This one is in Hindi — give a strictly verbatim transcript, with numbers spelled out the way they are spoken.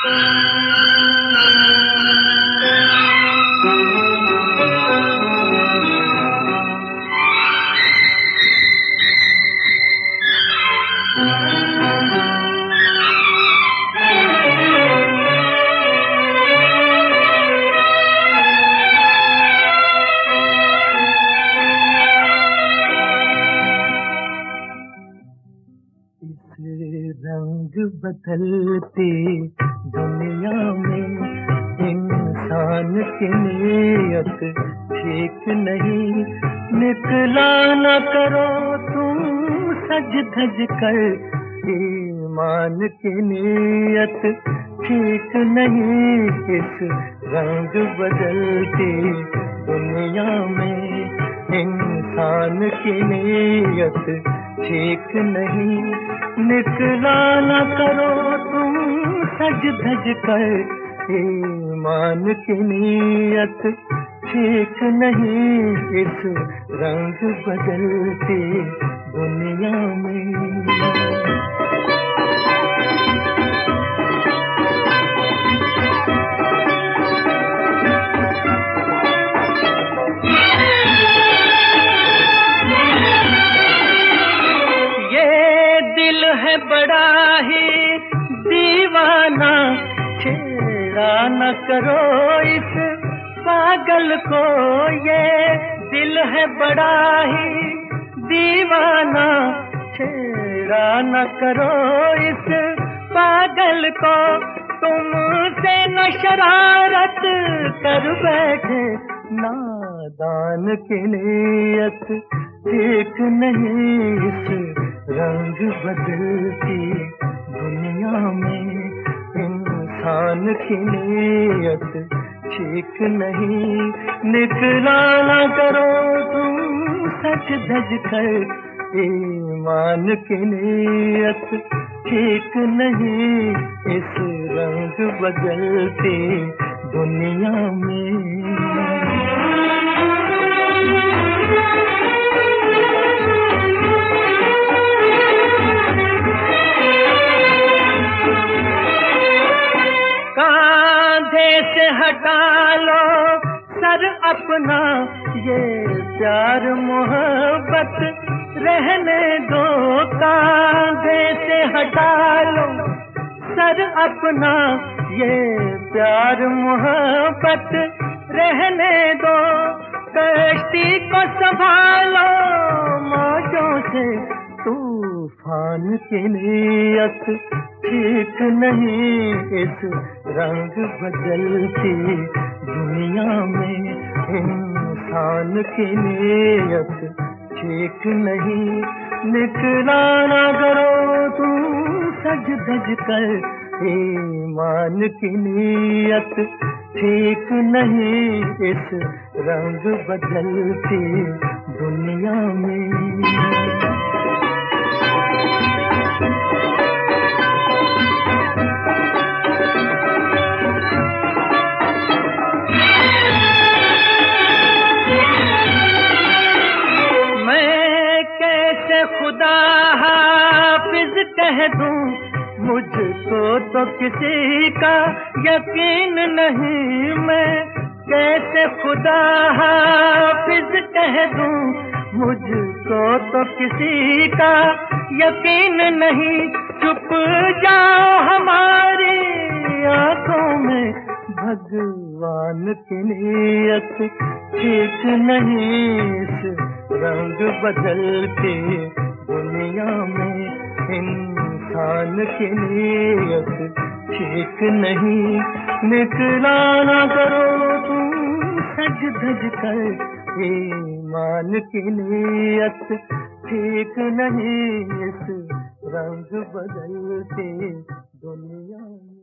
रंग बदलती दुनिया में इंसान की नीयत ठीक नहीं। निकला न करो तुम सज धज कर, ईमान की नीयत ठीक नहीं। इस रंग बदलती दुनिया में इंसान की नीयत ठीक नहीं। निकला न करो तुम सज धज कर, ईमान की नीयत ठीक नहीं। इस रंग बदलती दुनिया में बड़ा ही दीवाना, छेड़ा न करो इस पागल को। ये दिल है बड़ा ही दीवाना, छेड़ा न करो इस पागल को। तुमसे न शरारत कर बैठे, नादान की नीयत ठीक नहीं। इस रंग बदलती दुनिया में इंसान की नीयत ठीक नहीं। निकला न करो तुम सच धज कर, ईमान की नीयत ठीक नहीं। इस रंग बदलती दुनिया में से हटा लो सर अपना, ये प्यार मोहब्बत रहने दो। कांधे से हटा लो सर अपना, ये प्यार मोहब्बत रहने दो। कश्ती को संभालो मौजों से, तूफान की नीयत ठीक नहीं। इस रंग बदलती दुनिया में इंसान की नीयत ठीक नहीं। निकला न करो तुम सज धज कर, ईमान की नीयत ठीक नहीं। इस रंग बदलती दुनिया में खुदा हाफिज कह दूं, मुझको तो किसी का यकीन नहीं। मैं कैसे खुदा हाफिज कह दूं, मुझको तो किसी का यकीन नहीं। चुप जाओ हमारी आंखों में, भगवान की नीयत ठीक नहीं। इस रंग बदलती दुनिया में इंसान की नीयत ठीक नहीं। निकला न करो तुम सज धज कर, ईमान की नीयत ठीक नहीं। इस रंग बदलती दुनिया में